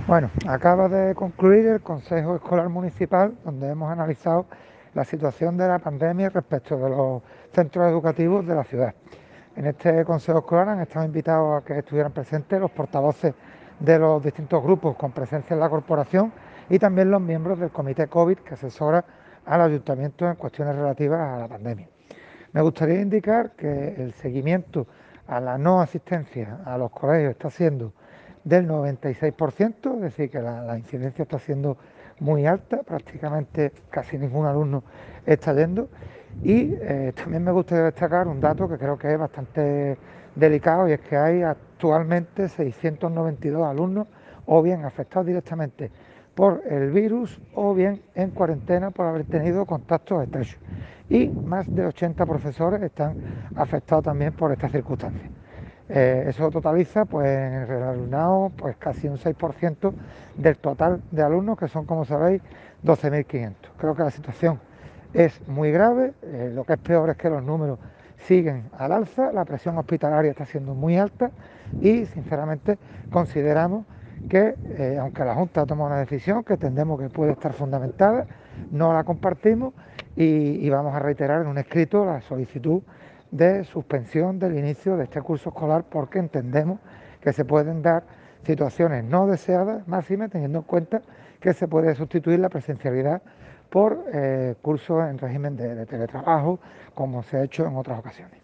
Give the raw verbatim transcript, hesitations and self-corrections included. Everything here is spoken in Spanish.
Bueno, acaba de concluir el Consejo Escolar Municipal, donde hemos analizado la situación de la pandemia respecto de los centros educativos de la ciudad. En este Consejo Escolar han estado invitados a que estuvieran presentes los portavoces de los distintos grupos con presencia en la corporación y también los miembros del Comité COVID que asesora al Ayuntamiento en cuestiones relativas a la pandemia. Me gustaría indicar que el seguimiento a la no asistencia a los colegios está siendo del noventa y seis por ciento, es decir, que la, la incidencia está siendo muy alta, prácticamente casi ningún alumno está yendo. Y eh, también me gustaría destacar un dato que creo que es bastante delicado, y es que hay actualmente seiscientos noventa y dos alumnos o bien afectados directamente por el virus o bien en cuarentena por haber tenido contactos estrechos. Y más de ochenta profesores están afectados también por estas circunstancias. Eh, eso totaliza, pues, en el alumnado, pues casi un seis por ciento del total de alumnos, que son, como sabéis, doce mil quinientos. Creo que la situación es muy grave, eh, lo que es peor es que los números siguen al alza, la presión hospitalaria está siendo muy alta y, sinceramente, consideramos que, eh, aunque la Junta ha tomado una decisión que entendemos que puede estar fundamentada, no la compartimos y, y vamos a reiterar en un escrito la solicitud de suspensión del inicio de este curso escolar, porque entendemos que se pueden dar situaciones no deseadas, máxime teniendo en cuenta que se puede sustituir la presencialidad por eh, cursos en régimen de, de teletrabajo, como se ha hecho en otras ocasiones.